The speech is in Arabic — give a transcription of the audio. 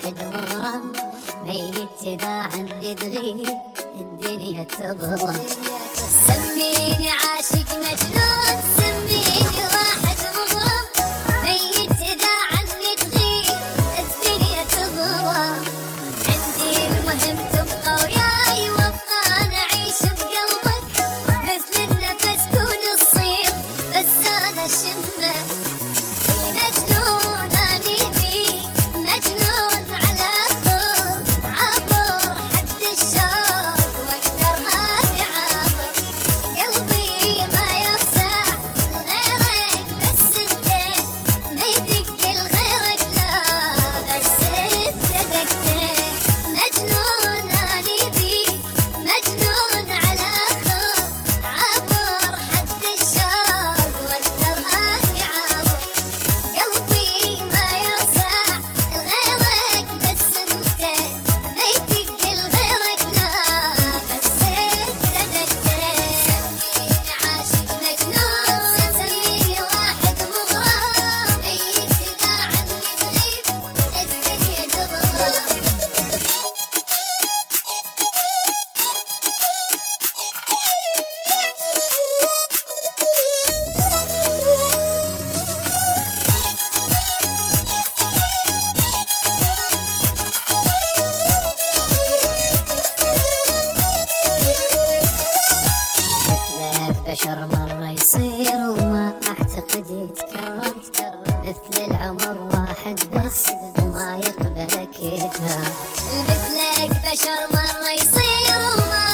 واحد مغرم ميت إذا عني تغيب الدنيا تظلم. سميني عاشق مجنون، سميني واحد مغرم ميت إذا عني تغيب الدنيا تظلم. عندي المهم تبقى وياي وابقى أنا أعيش بقلبك مثل النفس كون الصيف بس أنا أشمه. مجنون أني بيك مجنون على طول عبر حد الشوق واقدر هادي عابر. قلبي ما يرتاح لغيرك بس انت ما يدق لغيرك لا بس انت دقتك. مجنون أني بيك مجنون على طول عبر حد الشوق واقدر هادي عابر. قلبي ما يرتاح لغيرك بس انت ما يدق لغيرك لا بس انت دقتك. سميني عاشق مجنون، سميني واحد مغرم ميت إذا عني تغيب الدنيا تظلم. مثلك بشر مرة يصير وما أعتقد يتكرر. مثل العمر واحد بس وما يقبلك يتهان. مثلك بشر مرة يصير وما